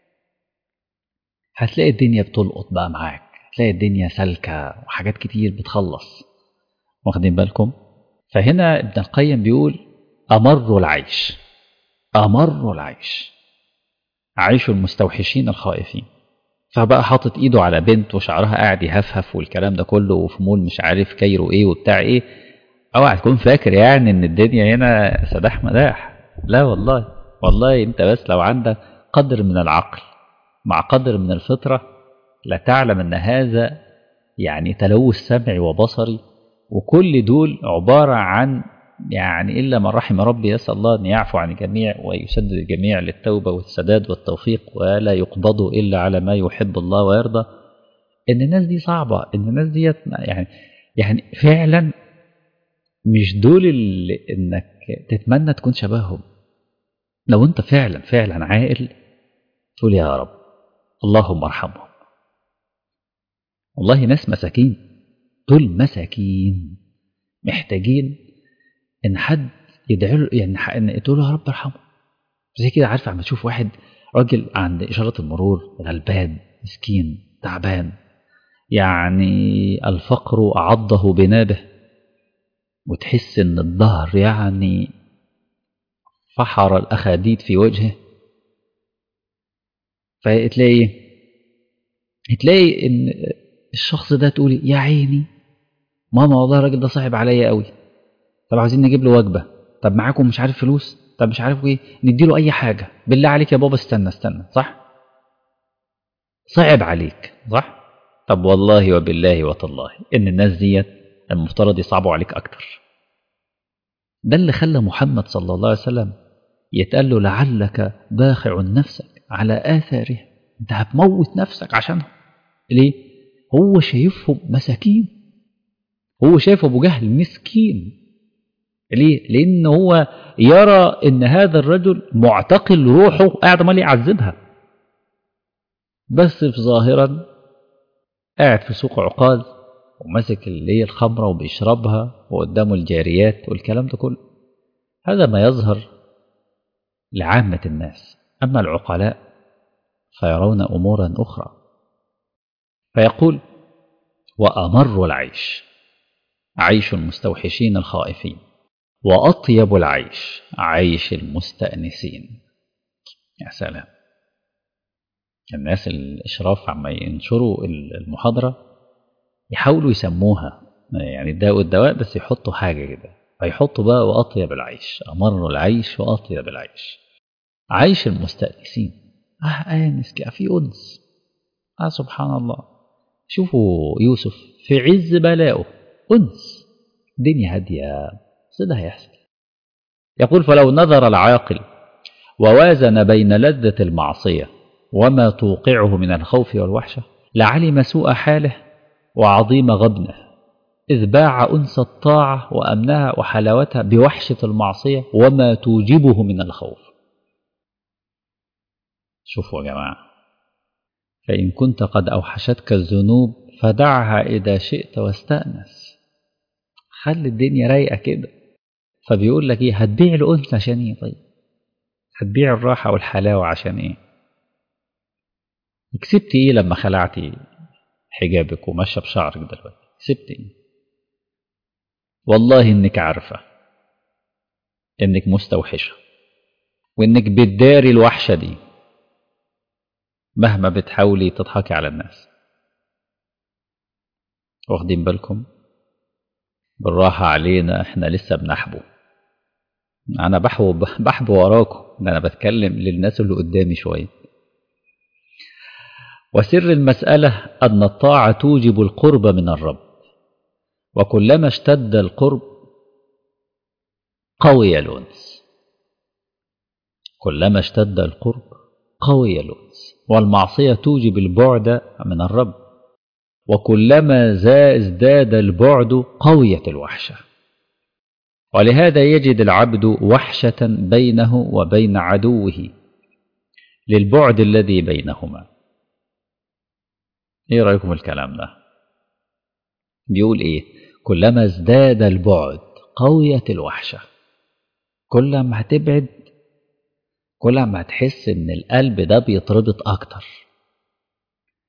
هتلاقي الدنيا بتلقط بقى معاك، هتلاقي الدنيا سالكة وحاجات كتير بتخلص. واخدين بالكم؟ فهنا ابن القيم بيقول أمر العيش، أمر العيش عيش المستوحشين الخائفين. فبقى حاطط ايده على بنت وشعرها قاعد يهفهف والكلام ده كله، وفي مول مش عارف كايرو ايه وبتاع ايه. اوعى تكون فاكر يعني ان الدنيا هنا سداح مداح، لا والله. والله انت بس لو عندك قدر من العقل مع قدر من الفطرة لتعلم ان هذا يعني تلوث سمعي وبصري، وكل دول عبارة عن يعني إلا من رحم ربي، يسأل الله أن يعفو عن الجميع ويسدد الجميع للتوبة والسداد والتوفيق، ولا يقبضوا إلا على ما يحب الله ويرضى. إن الناس دي صعبة، إن الناس دي يعني فعلا مش دول اللي إنك تتمنى تكون شبههم. لو أنت فعلا فعلا عاقل تقول يا رب اللهم ارحمهم. والله ناس مساكين، دول مساكين محتاجين ان حد يدعي له، يعني ان تقول له يا رب ارحمه. زي كده عارف عم تشوف واحد راجل عند اشاره المرور غلبان مسكين تعبان، يعني الفقر اعضه بنابه، وتحس ان الظهر يعني فحر الاخاديد في وجهه. تلاقي ان الشخص ده تقولي يا عيني ماما والله الراجل ده صعب عليا قوي، طب عايزين نجيب له وجبه، طب معاكم مش عارف فلوس، طب مش عارف ايه، نديله اي حاجه، بالله عليك يا بابا استنى استنى، صح؟ صعب عليك صح؟ طب والله وبالله وتالله ان الناس ديت المفترض يصعبوا عليك اكتر. ده اللي خلى محمد صلى الله عليه وسلم يتقال له لعلك باخع نفسك على آثاره، انت هتموت نفسك عشانهم. ليه؟ هو شايفهم مساكين، هو شايف ابو جهل مسكين. ليه؟ لان هو يرى ان هذا الرجل معتقل روحه قاعد عمال يعذبها، بس في ظاهرا قاعد في سوق عقال وماسك اللي هي الخمرة وبيشربها وقدامه الجاريات والكلام ده كله. هذا ما يظهر لعامة الناس، أما العقلاء فيرون أمورا أخرى. فيقول وأمر العيش عيش المستوحشين الخائفين، وأطيب العيش عيش المستأنسين. يا سلام. الناس الإشراف عما ينشروا المحاضرة يحاولوا يسموها يعني الداء والدواء، بس يحطوا حاجة كده، فيحطوا بقى وأطيب العيش، أمر العيش وأطيب العيش عيش المستأنسين. آنس كده في أنس. سبحان الله. شوفوا يوسف في عز بلائه أنس، دنيا هادية، ده هيحصل. يقول فلو نظر العاقل ووازن بين لذة المعصية وما توقعه من الخوف والوحشة لعلم سوء حاله وعظيم غبنه، إذ باع أنس الطاعة وأمنها وحلاوتها بوحشة المعصية وما توجبه من الخوف. شوفوا يا جماعة، فإن كنت قد أوحشتك الذنوب فدعها إذا شئت واستأنس، خلي الدنيا رايقة كده. فبيقول لك إيه، هتبيع الأنس عشان إيه؟ طيب هتبيع الراحة والحلاوة عشان إيه؟ كسبت إيه لما خلعتي حجابك وماشية بشعرك دلوقتي؟ كسبت إيه؟ والله إنك عارفة إنك مستوحشة، وإنك بتداري الوحشة دي مهما بتحاولي تضحكي على الناس. واخدين بالكم؟ بالراحة علينا، احنا لسه بنحبو. انا بحبو وراكم، انا بتكلم للناس اللي قدامي شوية. وسر المسألة أن الطاعة توجب القرب من الرب، وكلما اشتد القرب قوي الأنس، كلما اشتد القرب قوي الأنس. والمعصية توجب البعد من الرب، وكلما ازداد البعد قويت الوحشة. ولهذا يجد العبد وحشة بينه وبين عدوه للبعد الذي بينهما. ايه رأيكم الكلام ده؟ بيقول ايه؟ كلما ازداد البعد قويت الوحشة. كل ما هتبعد كل ما هتحس ان القلب ده بيتربط اكتر،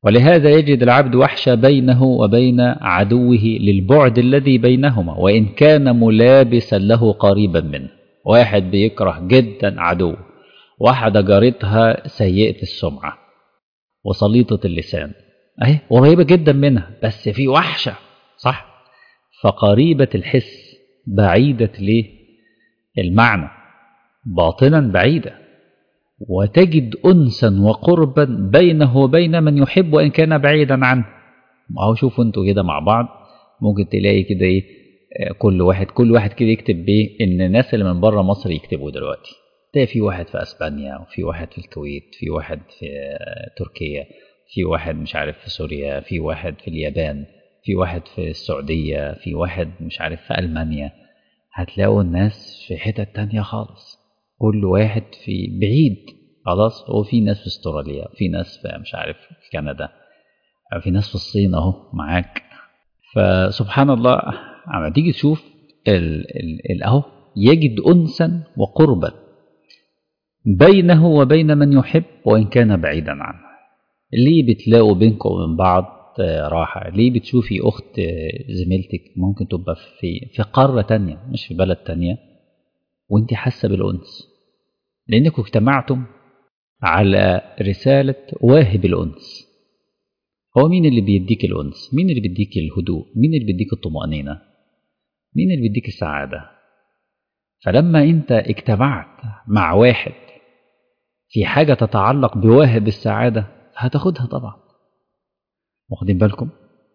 ولهذا يجد العبد وحشة بينه وبين عدوه للبعد الذي بينهما، وإن كان ملابسا له قريبا منه. واحد بيكره جدا عدو، واحدة جارتها سيئة السمعة وسليطة اللسان، اهي قريبة جدا منها بس في وحشة، صح؟ فقريبة الحس بعيدة ليه المعنى، باطنا بعيدة، وتجد أنسا وقربا بينه وبين من يحب وإن كان بعيدا عنه. ما هو شوفوا انتوا كده مع بعض، ممكن تلاقي كده ايه، كل واحد كده يكتب بيه ان الناس اللي من بره مصر يكتبوا دلوقتي، تلاقي في واحد في اسبانيا، وفي واحد في الكويت، في واحد في تركيا، في واحد مش عارف في سوريا، في واحد في اليابان، في واحد في السعودية، في واحد مش عارف في ألمانيا. هتلاقوا الناس في حتة تانية خالص، كل واحد في بعيد خلاص. هو في ناس في استراليا، في ناس في مش عارف في كندا، في ناس في الصين اهو معاك. فسبحان الله، عم تيجي تشوف اهو يجد انسا وقربا بينه وبين من يحب وان كان بعيدا عنه. ليه بتلاقوا بينكم وبين بعض راحة؟ ليه بتشوفي أخت زميلتك ممكن تبقى في قارة تانية مش في بلد تانية وانت حاسة بالأنس؟ لأنكم اجتمعتم على رسالة واهب الأنس. هو مين اللي بيديك الأنس؟ مين اللي بيديك الهدوء؟ مين اللي بيديك الطمأنينة؟ مين اللي بيديك السعادة؟ فلما انت اجتمعت مع واحد في حاجة تتعلق بواهب السعادة هتاخدها طبعا. واخدين بالكم؟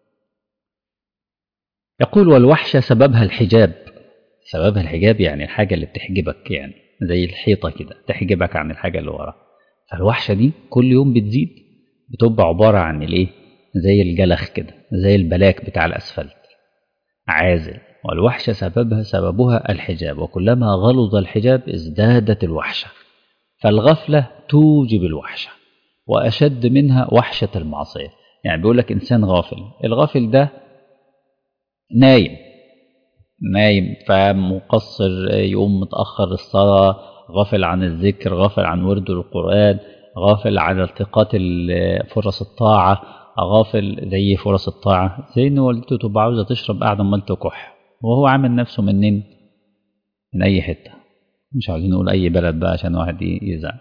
يقول والوحشة سببها الحجاب. سببها الحجاب يعني الحاجة اللي بتحجبك، يعني زي الحيطة كده تحجبك عن الحاجة اللي ورا. فالوحشة دي كل يوم بتزيد، بتبقى عبارة عن الايه، زي الجلخ كده، زي البلاك بتاع الأسفلت عازل. والوحشة سببها الحجاب، وكلما غلظ الحجاب ازدادت الوحشة. فالغفلة توجب الوحشة، وأشد منها وحشة المعصية. يعني بيقول لك إنسان غافل، الغافل ده نايم فمقصر، يقوم متأخر الصلاة، غافل عن الذكر، غافل عن ورد القرآن، غافل عن التقاط فرص الطاعة، غافل زي فرص الطاعة، زي إن والدته تبقى عاوزة تشرب قاعدة أمال تكح، وهو عامل نفسه منين؟ من أي حتة، مش عاوزين نقول أي بلد بقى عشان واحد يزعل.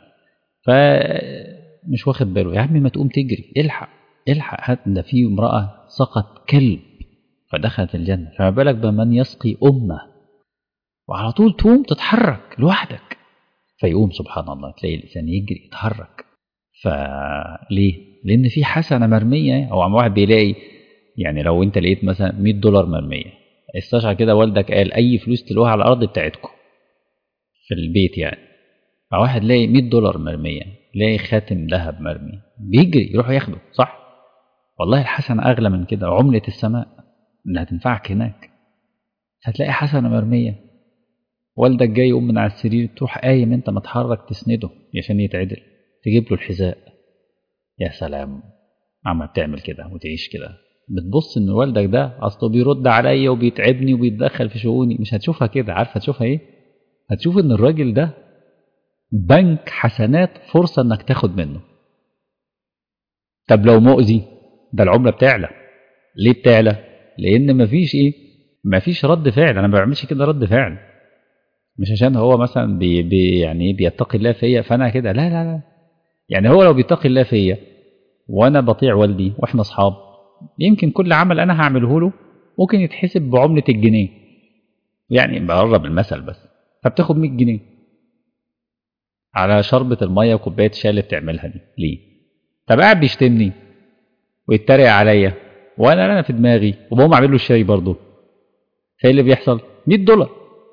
فمش واخد باله. يا عم ما تقوم تجري، الحق هات، ده في امرأة سقط كلب فدخلت الجنة، فما بالك بمن يسقي أمة؟ وعلى طول تقوم تتحرك لوحدك، فيقوم سبحان الله تلاقي الإنسان يجري يتحرك. فليه؟ لأن في حسنة مرمية. أو عم واحد بيلاقي، يعني لو أنت لقيت مثلا $100 مرمية، استشعر كده والدك قال أي فلوس تلوها على الأرض بتاعتكم في البيت يعني، فواحد لاقي $100 مرمية، لاقي خاتم ذهب مرمي، بيجري يروح ياخده، صح؟ والله الحسنة أغلى من كده، عملة السماء اللي هتنفعك هناك. هتلاقي حسنة مرمية، والدك جاي يقوم من على السرير، تروح قايم انت متحرك تسنده عشان يتعدل، تجيب له الحذاء. يا سلام، عم بتعمل كده وتعيش كده، بتبص ان والدك ده اصله بيرد عليا وبيتعبني وبيتدخل في شؤوني. مش هتشوفها كده، عارف هتشوفها ايه؟ هتشوف ان الراجل ده بنك حسنات، فرصة انك تاخد منه. طب لو مؤذي، ده العملة بتعلى. ليه بتعلى؟ لان مفيش ايه، مفيش رد فعل. انا ما بعملش كده رد فعل مش عشان هو مثلا يعني بيتقي الله فيا فانا كده، لا لا لا. يعني هو لو بيتقي الله فيا وانا بطيع والدي واحنا اصحاب، يمكن كل عمل انا هعمله له ممكن يتحسب بعملة الجنيه، يعني بقرب المثل بس. فبتاخد 100 جنيه على شربة المية وكوباية الشاي اللي بتعملها دي، ليه؟ طب قاعد بيشتمني ويتريق عليا وانا في دماغي وبقوم اعمل له الشاي برضه، فايه اللي بيحصل؟ $100.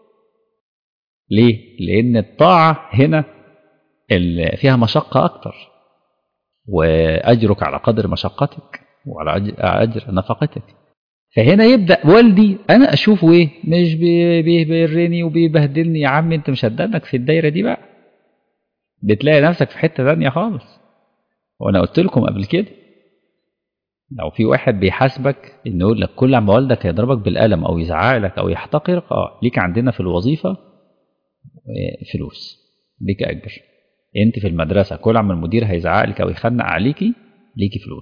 ليه؟ لان الطاعة هنا اللي فيها مشقة اكتر، واجرك على قدر مشقتك وعلى اجر نفقتك. فهنا يبدا والدي انا اشوفه ايه، مش بيبرني وبيبهدلني. يا عم انت مش هتدنك في الدايره دي بقى، بتلاقي نفسك في حته ثانيه خالص. وانا قلت لكم قبل كده، لو في واحد بيحاسبك انه يقول لك كل عما والدك هيضربك بالقلم او يزعلك او يحتقرك، ليك عندنا في الوظيفه فلوس، ليك اجر. انت في المدرسه كل عما المدير هيزعق لك او يخنق عليكي، ليكي فلوس.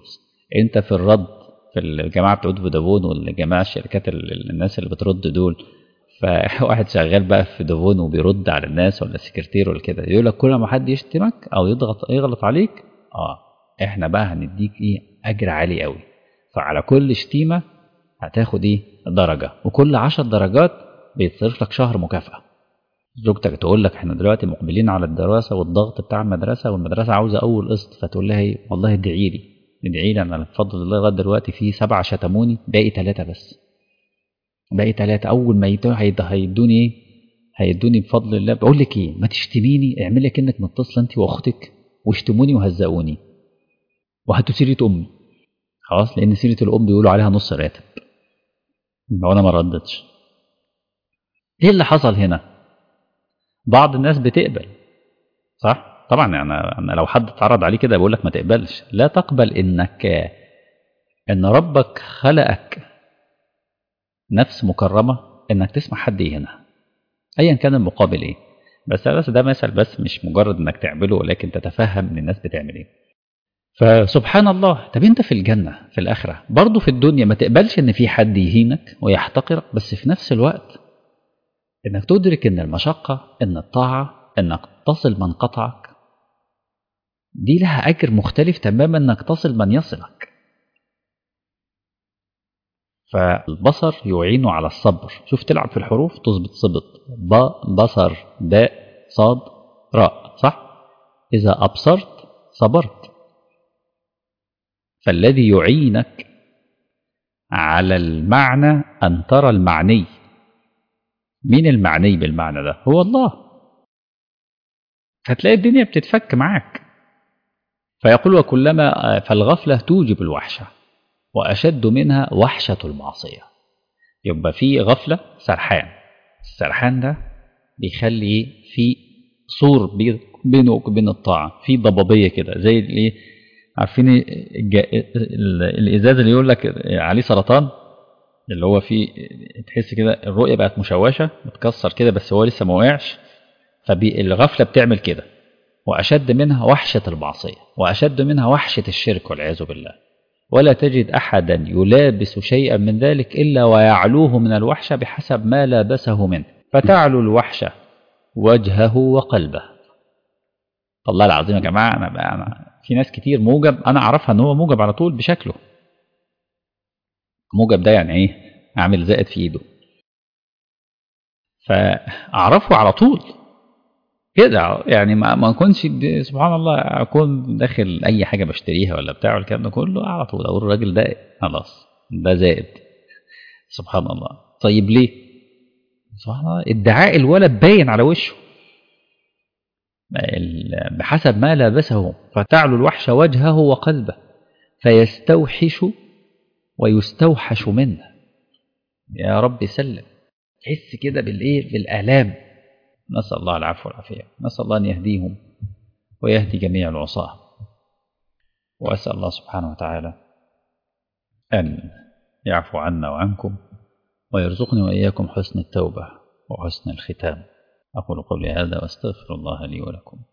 انت في الرد في الجماعه بتوع فودافون والجماعه الشركات الناس اللي بترد دول، فواحد شغال بقى في فودافون وبيرد على الناس ولا سكرتير ولا كده، يقول لك كل ما حد يشتمك او يغلط عليك احنا بقى هنديك ايه اجر عالي قوي، فعلى كل شتيمه هتاخد ايه درجه، وكل 10 درجات بيتصرف لك شهر مكافاه. زوجتك تقول لك احنا دلوقتي مقبلين على الدراسه والضغط بتاع المدرسه والمدرسه عاوزه اول قسط، فتقول لها ايه والله ادعي لي ادعي لي، انا بفضل الله لغايه دلوقتي في 7 شتموني باقي 3 بس، باقي 3 اول ما هيدوني ايه، هيدوني بفضل الله. بقول لك ايه ما تشتميني، اعملي كأنك متصله انت واختك واشتموني وهزقوني وهاتوا سيره امي، خلاص لان سيره الام بيقولوا عليها نص راتب. وانا ما ردتش. ايه اللي حصل هنا؟ بعض الناس بتقبل صح طبعا، يعني انا لو حد اتعرض عليه كده بقول لك ما تقبلش، لا تقبل ان ربك خلقك نفس مكرمه انك تسمع حد يهينها ايا كان المقابل ايه. بس ده مثل، بس مش مجرد انك تعمله ولكن تتفهم ان الناس بتعمل ايه. فسبحان الله، طب انت في الجنه في الاخره برضه في الدنيا ما تقبلش ان في حد يهينك ويحتقرك، بس في نفس الوقت انك تدرك ان المشقه، ان الطاعه، انك تصل من قطعك دي لها أجر مختلف تماما انك تصل من يصلك. فالبصر يعين على الصبر، شوف تلعب في الحروف تظبط صبط بصر باء صاد راء صح، إذا أبصرت صبرت. فالذي يعينك على المعنى أن ترى المعني. مين المعني بالمعنى ده؟ هو الله. هتلاقي الدنيا بتتفك معاك. فيقول وكلما فالغفلة توجب الوحشة وأشد منها وحشة المعصية. يبقى في غفلة سرحان، السرحان ده بيخلي في سور بينه وبين الطاعة، في ضبابية كده زي الايه، عارفين الإزاز اللي يقول لك عليه سرطان، اللي هو فيه تحس كده الرؤية بقت مشوشة متكسر كده بس هو لسه ما وقعش. فالغفلة بتعمل كده. وأشد منها وحشة المعصية وأشد منها وحشة الشرك والعياذ بالله. ولا تجد أحدا يلابس شيئا من ذلك إلا ويعلوه من الوحشة بحسب ما لابسه منه، فتعلو الوحشة وجهه وقلبه. والله العظيم يا جماعة أنا في ناس كتير موجب أنا أعرفها إن هو موجب على طول بشكله. موجب ده يعني إيه؟ عامل زائد في إيده. فأعرفه على طول كده، يعني ما أكونش سبحان الله أكون داخل أي حاجة بشتريها ولا بتاع والكلام ده كله على طول أقول الراجل ده خلاص ده زائد. سبحان الله. طيب ليه؟ سبحان الله ادعاء الولد باين على وشه بحسب ما لابسه، فتعلو الوحش وجهه وقلبه فيستوحش ويستوحش منه. يا رب سلم. تحس كده بالايه بالآلام. نسأل الله العفو والعافية، نسأل الله أن يهديهم ويهدي جميع العصاة. وأسأل الله سبحانه وتعالى أن يعفو عنا وعنكم ويرزقني وإياكم حسن التوبة وحسن الختام. أقول قولي هذا وأستغفر الله لي ولكم.